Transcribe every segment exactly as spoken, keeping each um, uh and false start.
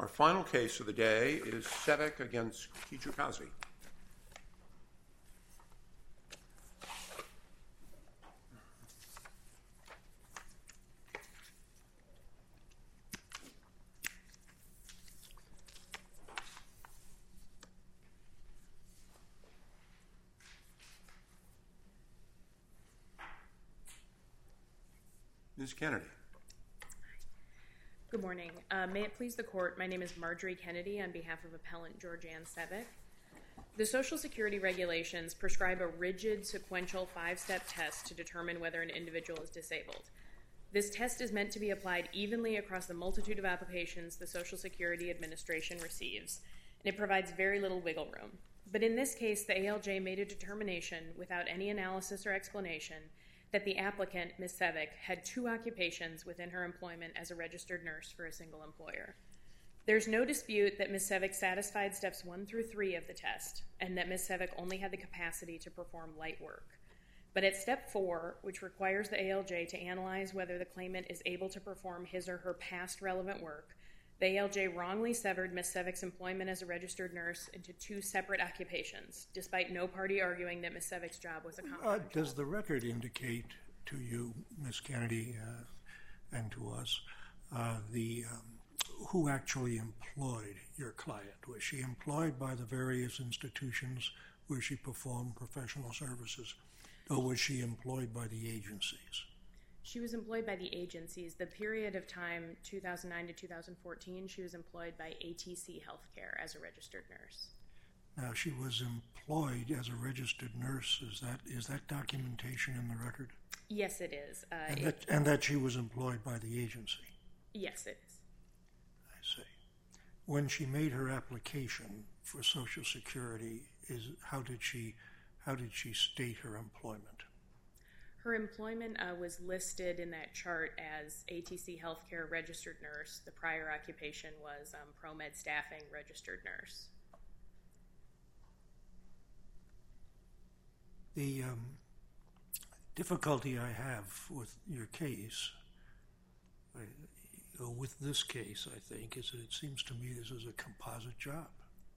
Our final case of the day is Sevek against Kijakazi. Miz Kennedy. Good morning. Uh, may it please the court, my name is Marjorie Kennedy on behalf of appellant Georgianne Sevek. The Social Security regulations prescribe a rigid sequential five-step test to determine whether an individual is disabled. This test is meant to be applied evenly across the multitude of applications the Social Security Administration receives, and it provides very little wiggle room. But in this case, the A L J made a determination without any analysis or explanation that the applicant, Miz Sevek, had two occupations within her employment as a registered nurse for a single employer. There's no dispute that Miz Sevek satisfied steps one through three of the test, and that Miz Sevek only had the capacity to perform light work. But at step four, which requires the A L J to analyze whether the claimant is able to perform his or her past relevant work, the A L J wrongly severed Miz Sevek's employment as a registered nurse into two separate occupations, despite no party arguing that Miz Sevek's job was a compound uh, Does the record indicate to you, Miz Kennedy, uh, and to us, uh, the um, who actually employed your client? Was she employed by the various institutions where she performed professional services, or was she employed by the agencies? She was employed by the agencies. The period of time, two thousand nine to two thousand fourteen, she was employed by A T C Healthcare as a registered nurse. Now, she was employed as a registered nurse. Is that is that documentation in the record? Yes, it is. Uh, and, it, that, and that she was employed by the agency? Yes, it is. I see. When she made her application for Social Security, is how did she how did she state her employment? Her employment uh, was listed in that chart as A T C Healthcare registered nurse. The prior occupation was um, ProMed Staffing registered nurse. The um, difficulty I have with your case, I, with this case, I think, is that it seems to me this is a composite job.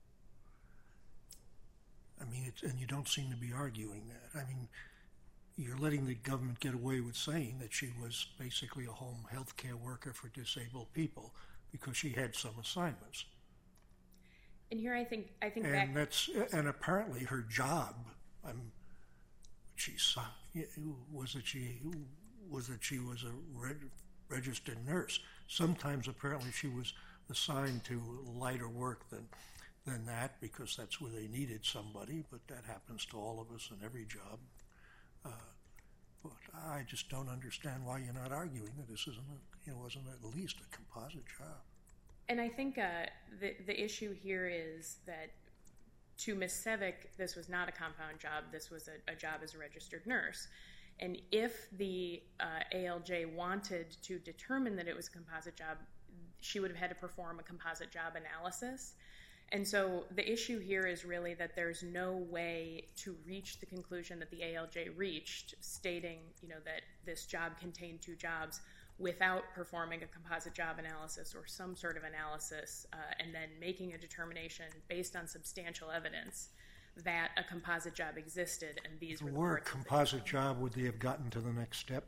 I mean, it's, and you don't seem to be arguing that. I mean, you're letting the government get away with saying that she was basically a home health care worker for disabled people because she had some assignments. And here I think I think and back... that's and apparently her job, um, she was that she was that she was a reg, registered nurse. Sometimes apparently she was assigned to lighter work than than that because that's where they needed somebody. But that happens to all of us in every job. Uh, but I just don't understand why you're not arguing that this isn't, a, you know, wasn't at least a composite job. And I think uh, the the issue here is that to Miz Sevek, this was not a compound job. This was a, a job as a registered nurse. And if the uh, A L J wanted to determine that it was a composite job, she would have had to perform a composite job analysis. And so the issue here is really that there's no way to reach the conclusion that the A L J reached, stating, you know, that this job contained two jobs without performing a composite job analysis or some sort of analysis, uh, and then making a determination based on substantial evidence that a composite job existed, and these were the were a parts of the composite job, would they have gotten to the next step?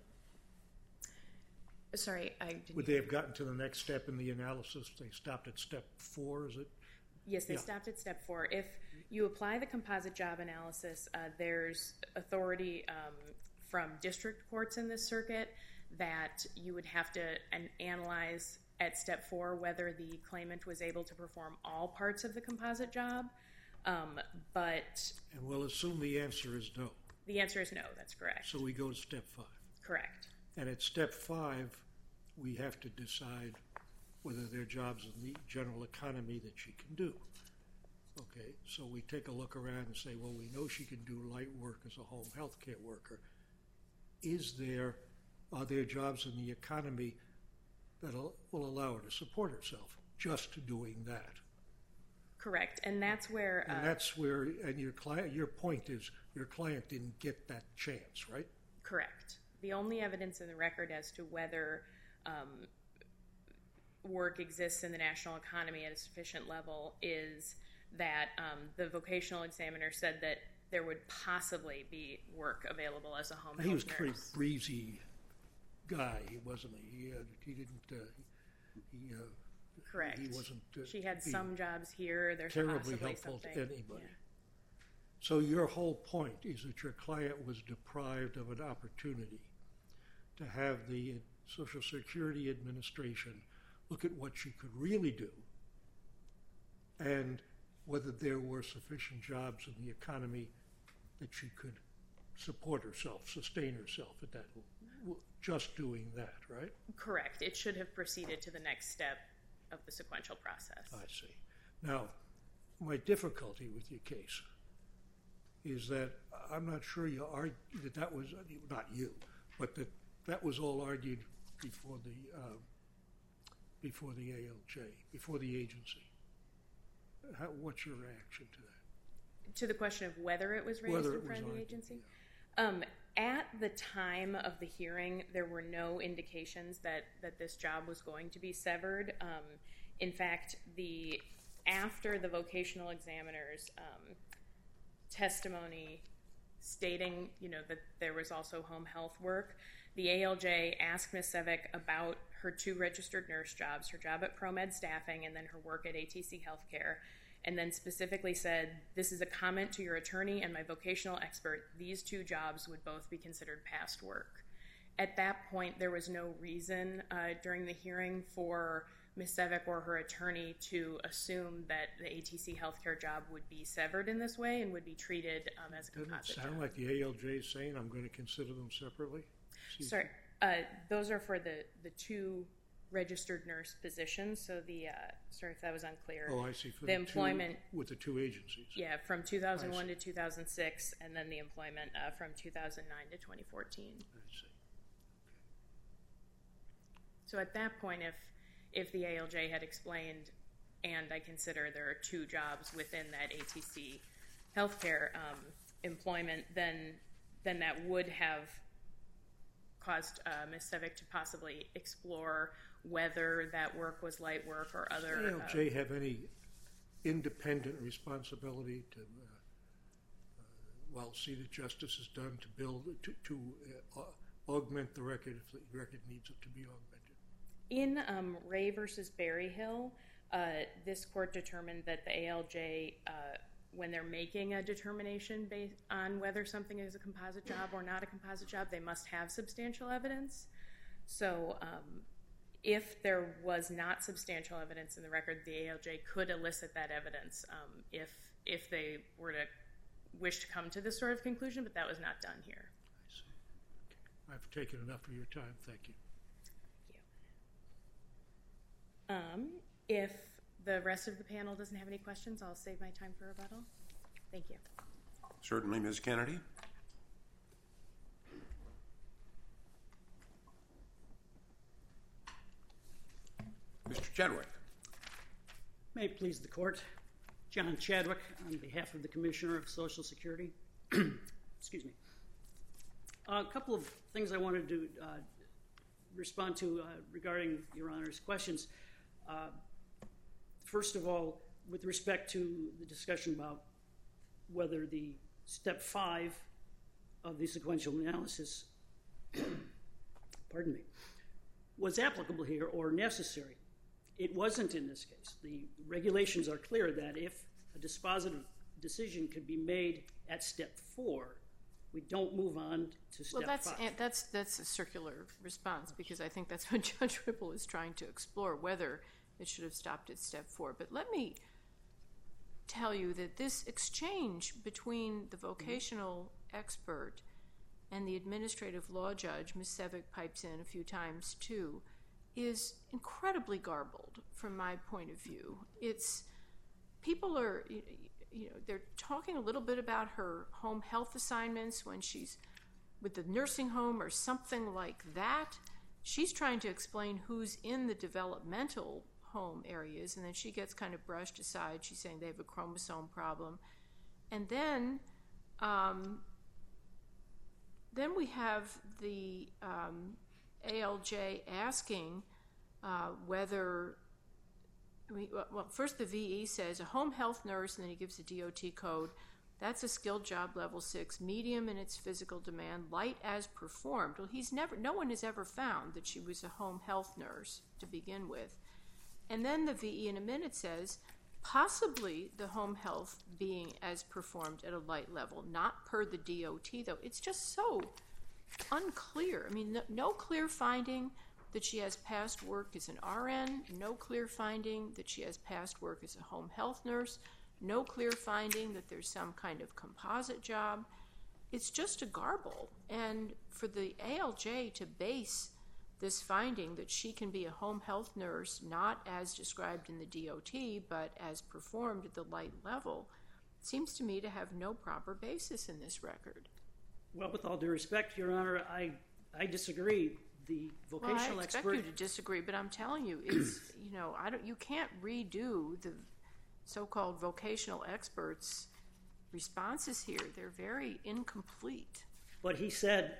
Sorry, I didn't... Would they have gotten to the next step in the analysis? They stopped at step four, is it? Yes, they Yeah. stopped at step four. If you apply the composite job analysis, uh, there's authority um, from district courts in this circuit that you would have to an- analyze at step four whether the claimant was able to perform all parts of the composite job. Um, but And we'll assume the answer is no. the answer is no, that's correct. So we go to step five. Correct. And at step five, we have to decide whether there are jobs in the general economy that she can do. Okay, so we take a look around and say, well, we know she can do light work as a home health care worker. Is there, are there jobs in the economy that will allow her to support herself just doing that? Correct, and that's where... Uh, and that's where, and your client, your point is, your client didn't get that chance, right? Correct. The only evidence in the record as to whether um, work exists in the national economy at a sufficient level is that um, the vocational examiner said that there would possibly be work available as a home health nurse. He was a pretty breezy guy, wasn't he? He, uh, he didn't. Uh, he, uh, Correct. He wasn't. Uh, she had some jobs here. There's terribly possibly helpful something. to anybody. Yeah. So your whole point is that your client was deprived of an opportunity to have the Social Security Administration look at what she could really do and whether there were sufficient jobs in the economy that she could support herself, sustain herself at that, just doing that, right? Correct. It should have proceeded to the next step of the sequential process. I see. Now, my difficulty with your case is that I'm not sure you argued that that was, not you, but that that was all argued before the uh, before the A L J, before the agency. How, what's your reaction to that? To the question of whether it was raised Whether in it front was of the argued, agency? yeah. Um, at the time of the hearing, there were no indications that, that this job was going to be severed. Um, in fact, the after the vocational examiner's um, testimony stating, you know, that there was also home health work, the A L J asked Miz Sevick about her two registered nurse jobs, her job at ProMed Staffing and then her work at A T C Healthcare, and then specifically said, this is a comment to your attorney and my vocational expert. These two jobs would both be considered past work. At that point, there was no reason uh, during the hearing for Miz Sevick or her attorney to assume that the A T C Healthcare job would be severed in this way and would be treated um, as a Doesn't it composite sound job. like the A L J is saying I'm going to consider them separately? See- Sorry, uh, those are for the, the two registered nurse positions. So the, uh, sorry if that was unclear. Oh, I see. For The two- employment- with the two agencies. Yeah, from two thousand one I to two thousand six, and then the employment uh, from two thousand nine to twenty fourteen. I see. So at that point, if if the A L J had explained, and I consider there are two jobs within that A T C healthcare um, employment, then then that would have caused uh, Miz Sevick to possibly explore whether that work was light work or other. Does the A L J have any independent responsibility to, uh, uh, well, see that justice is done to build, to, to uh, augment the record if the record needs it to be augmented? In um, Ray versus Berryhill, uh, this court determined that the A L J, uh, when they're making a determination based on whether something is a composite job or not a composite job, they must have substantial evidence. So um, if there was not substantial evidence in the record, the A L J could elicit that evidence um, if if they were to wish to come to this sort of conclusion, but that was not done here. I see. Okay. I've taken enough of your time. Thank you. Um, if the rest of the panel doesn't have any questions, I'll save my time for rebuttal. Thank you. Certainly, Miz Kennedy. Mister Chadwick. May it please the court. John Chadwick on behalf of the Commissioner of Social Security. Excuse me. Uh, a couple of things I wanted to uh, respond to uh, regarding Your Honor's questions. Uh, first of all, with respect to the discussion about whether the step five of the sequential analysis, pardon me, was applicable here or necessary. It wasn't in this case. The regulations are clear that if a dispositive decision could be made at step four, we don't move on to step well, that's, five. and that's that's a circular response because I think that's what Judge Ripple is trying to explore, whether it should have stopped at step four. But let me tell you that this exchange between the vocational expert and the administrative law judge, Miz Sevick pipes in a few times too, is incredibly garbled from my point of view. It's people are, you know, they're talking a little bit about her home health assignments when she's with the nursing home or something like that. She's trying to explain who's in the developmental home areas, and then she gets kind of brushed aside. She's saying they have a chromosome problem. And then um, then we have the um, A L J asking uh, whether, I mean, well, first the V E says a home health nurse, and then he gives the D O T code. That's a skilled job level six, medium in its physical demand, light as performed. Well, he's never, no one has ever found that she was a home health nurse to begin with. And then the V E in a minute says, possibly the home health being as performed at a light level, not per the D O T though. It's just so unclear. I mean, no, no clear finding that she has past work as an R N, no clear finding that she has past work as a home health nurse, no clear finding that there's some kind of composite job. It's just a garble. And for the A L J to base this finding that she can be a home health nurse, not as described in the D O T, but as performed at the light level, seems to me to have no proper basis in this record. Well, with all due respect, Your Honor, I, I disagree. The vocational well, I expect expert... you to disagree, but I'm telling you, it's, you know, I don't, you can't redo the so-called vocational experts' responses here. They're very incomplete. But he said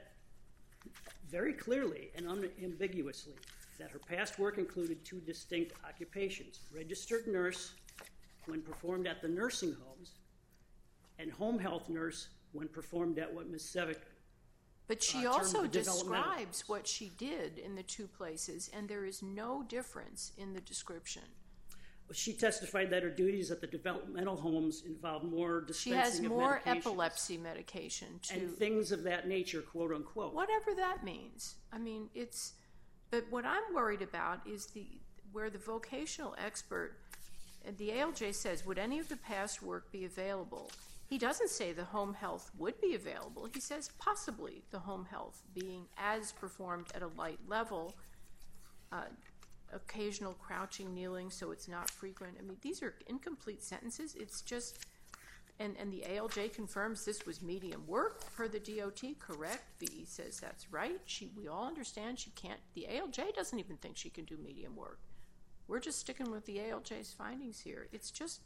very clearly and unambiguously that her past work included two distinct occupations: registered nurse when performed at the nursing homes and home health nurse when performed at what Miz Sevick But she uh, also termed the developmental describes homes. what she did in the two places, and there is no difference in the description. She testified that her duties at the developmental homes involved more She dispensing has more of medications epilepsy medication to and things of that nature, quote unquote. whatever that means. I mean, it's. But what I'm worried about is the where the vocational expert, and the A L J says, would any of the past work be available? He doesn't say the home health would be available. He says possibly the home health being as performed at a light level. Uh, occasional crouching, kneeling, so it's not frequent. I mean, these are incomplete sentences. It's just, and, and the A L J confirms this was medium work per the D O T, correct? V E says that's right. She, we all understand she can't, the A L J doesn't even think she can do medium work. We're just sticking with the A L J's findings here. It's just,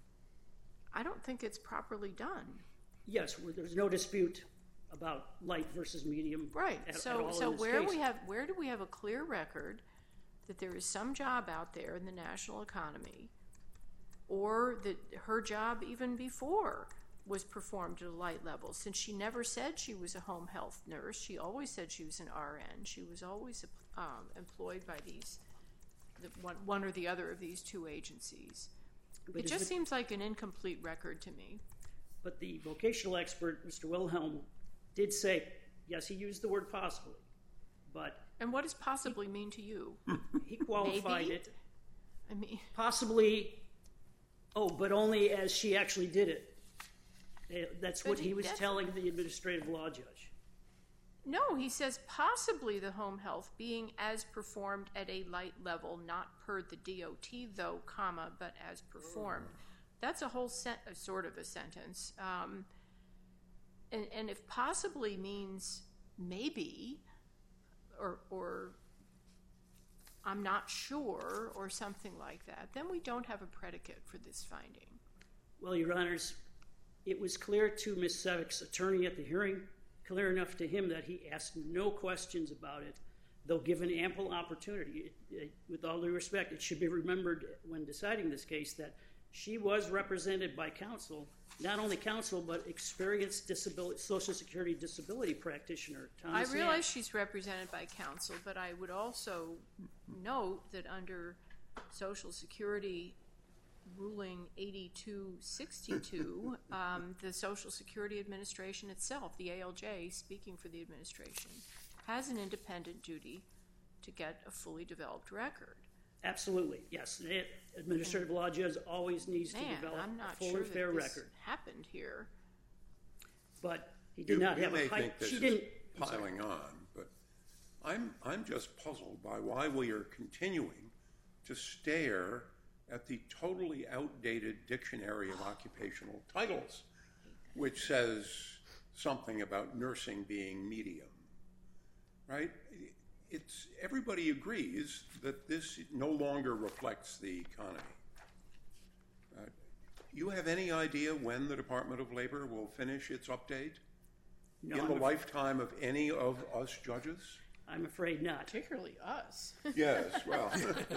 I don't think it's properly done. Yes, well, there's no dispute about light versus medium. Right. At, so, at all so in this where case. we have, where do we have a clear record that there is some job out there in the national economy, or that her job even before was performed at a light level? Since she never said she was a home health nurse, she always said she was an R N. She was always um, employed by these, the, one, one or the other of these two agencies. But it just it, seems like an incomplete record to me. But the vocational expert, Mister Wilhelm, did say, yes, he used the word possibly, but And what does possibly mean to you? he qualified Maybe? it. I mean, Possibly, oh, but only as she actually did it. Eh, That's But what he- he was that's- telling the administrative law judge. no, he says possibly the home health being as performed at a light level, not per the D O T though, comma, but as performed. That's a whole set, a sort of a sentence. Um, and, and if possibly means maybe, or, or I'm not sure, or something like that, then we don't have a predicate for this finding. Well, Your Honors, it was clear to Miz Sevick's attorney at the hearing, clear enough to him that he asked no questions about it, though given ample opportunity. It, it, with all due respect, it should be remembered when deciding this case that she was represented by counsel, not only counsel, but experienced disability, Social Security disability practitioner, Thomas I realize Ann. she's represented by counsel, but I would also note that under Social Security ruling eighty-two sixty-two, um, the Social Security Administration itself, the A L J, speaking for the administration, has an independent duty to get a fully developed record. Absolutely, yes. The administrative law judge always needs Man, to develop I'm not a full sure and fair that this record. happened here. But he did You, not you have may a height. think this She is didn't. I'm sorry. piling on, but I'm, I'm just puzzled by why we are continuing to stare at the totally outdated Dictionary of Occupational Titles, which says something about nursing being medium, right? It's, everybody agrees that this no longer reflects the economy. Uh, you have any idea when the Department of Labor will finish its update? No, in I'm the af- lifetime of any of us judges? I'm afraid not. Particularly us. Yes, well,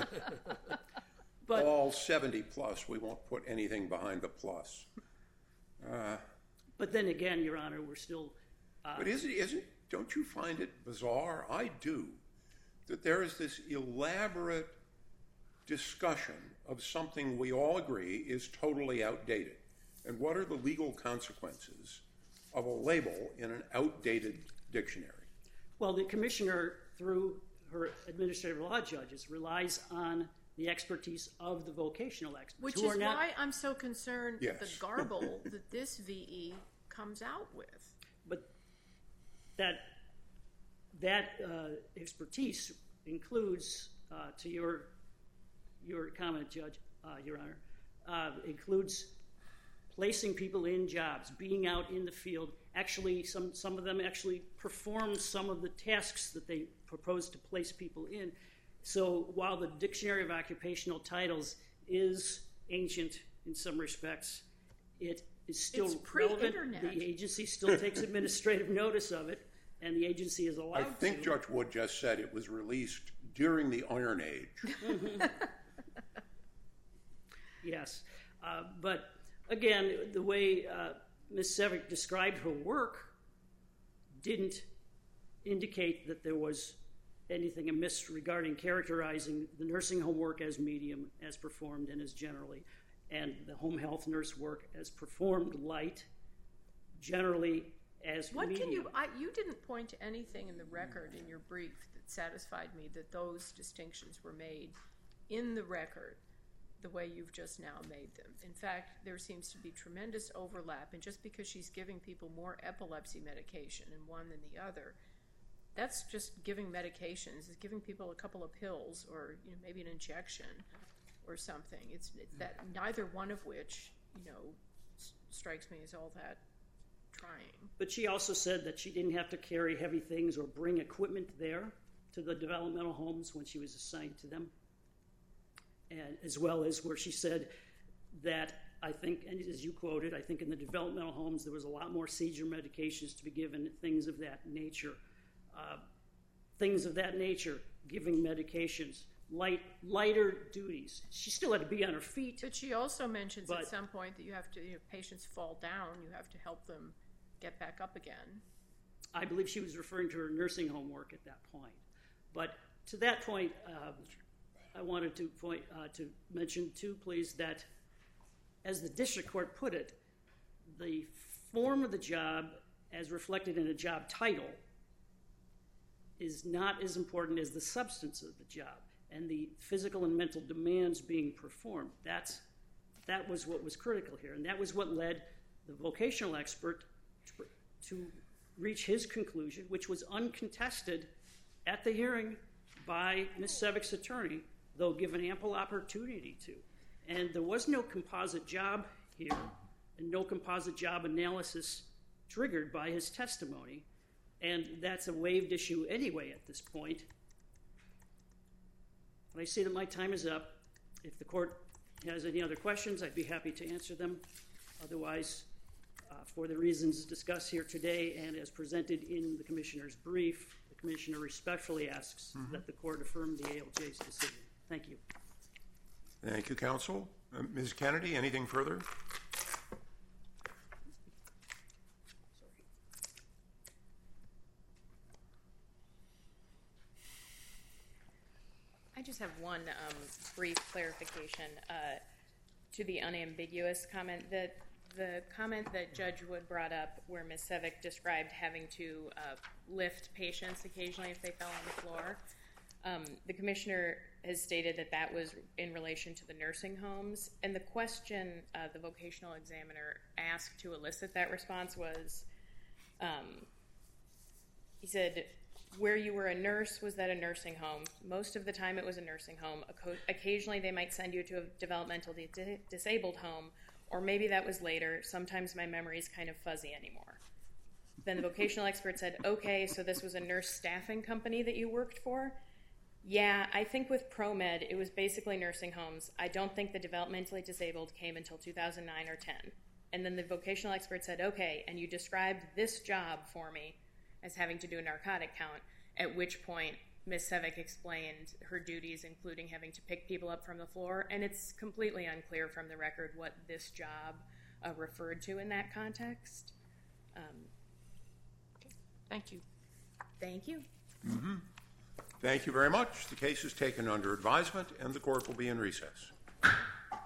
But all seventy plus, we won't put anything behind the plus. Uh, but then again, Your Honor, we're still. Uh, but isn't, isn't, don't you find it bizarre? I do, that there is this elaborate discussion of something we all agree is totally outdated. And what are the legal consequences of a label in an outdated dictionary? Well, the commissioner, through her administrative law judges, relies on the expertise of the vocational experts. Which who is are not, why I'm so concerned Yes. with the garble that this V E comes out with. But that that uh, expertise includes, uh, to your your comment, Judge, uh, Your Honor, uh, includes placing people in jobs, being out in the field. Actually, some some of them actually perform some of the tasks that they propose to place people in. So while the Dictionary of Occupational Titles is ancient in some respects, it is still It's relevant. pre-internet. The agency still takes administrative notice of it, and the agency is allowed I think to. Judge Wood just said it was released during the Iron Age. Yes. Uh, but again, the way uh, Miz Sevick described her work didn't indicate that there was anything amiss regarding characterizing the nursing home work as medium, as performed, and as generally, and the home health nurse work as performed light, generally as What medium. can you, I, you didn't point to anything in the record in your brief that satisfied me that those distinctions were made in the record the way you've just now made them. In fact, there seems to be tremendous overlap, and just because she's giving people more epilepsy medication in one than the other, that's just giving medications. It's giving people a couple of pills or you know, maybe an injection or something. It's, it's that neither one of which, you know, s- strikes me as all that trying. But she also said that she didn't have to carry heavy things or bring equipment there to the developmental homes when she was assigned to them. And as well as where she said that, I think, and as you quoted, I think in the developmental homes there was a lot more seizure medications to be given, things of that nature. Uh, things of that nature, giving medications, light, lighter duties. She still had to be on her feet. But she also mentions But- at some point that you have to, you know, if patients fall down, you have to help them get back up again. I believe she was referring to her nursing home work at that point. But to that point, uh, I wanted to point uh, to mention too, please, that as the district court put it, the form of the job as reflected in a job title is not as important as the substance of the job and the physical and mental demands being performed. That's, that was what was critical here, and that was what led the vocational expert to, to reach his conclusion, which was uncontested at the hearing by Miz Sevick's attorney, though given ample opportunity to. And there was no composite job here, and no composite job analysis triggered by his testimony. And that's a waived issue anyway at this point. But I see that my time is up. If the court has any other questions, I'd be happy to answer them. Otherwise, uh, for the reasons discussed here today and as presented in the commissioner's brief, the commissioner respectfully asks mm-hmm. that the court affirm the A L J's decision. Thank you. Thank you, counsel. Uh, Miz Kennedy, anything further? I just have one um, brief clarification uh, to the unambiguous comment. That the comment that Judge Wood brought up where Miz Sevick described having to uh, lift patients occasionally if they fell on the floor, um, the commissioner has stated that that was in relation to the nursing homes. And the question uh, the vocational examiner asked to elicit that response was, um, he said, where you were a nurse, was that a nursing home? Most of the time it was a nursing home. Occasionally they might send you to a developmental di- disabled home, or maybe that was later. Sometimes my memory is kind of fuzzy anymore. Then the vocational expert said, okay, so this was a nurse staffing company that you worked for? Yeah, I think with ProMed it was basically nursing homes. I don't think the developmentally disabled came until two thousand nine or ten. And then the vocational expert said, okay, and you described this job for me as having to do a narcotic count. at which point Miz Sevick explained her duties, including having to pick people up from the floor, and it's completely unclear from the record what this job uh, referred to in that context. Um, okay. Thank you. Thank you. Mm-hmm. Thank you very much. The case is taken under advisement, and the court will be in recess.